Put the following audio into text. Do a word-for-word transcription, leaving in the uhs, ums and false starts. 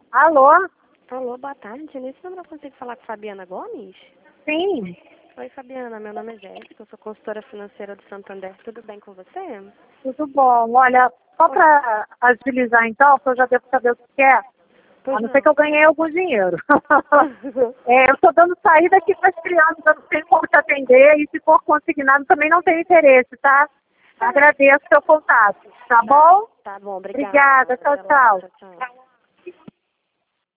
Alô? Alô, boa tarde. Nesse número eu consigo falar com Fabiana Gomes? Sim, Oi, Fabiana. Meu nome é Jéssica, eu sou consultora financeira do Santander. Tudo bem com você? tudo bom. Olha, só para agilizar então, porque eu já devo saber o que quer, Pois a não ser não. que eu ganhei algum dinheiro. É, eu estou dando saída aqui para as crianças, eu não tenho como te atender, e se for consignado também não tenho interesse, tá? Agradeço o seu contato, tá bom? Tá bom, obrigada. Obrigada, tchau, Até logo. tchau. Tchau, tchau.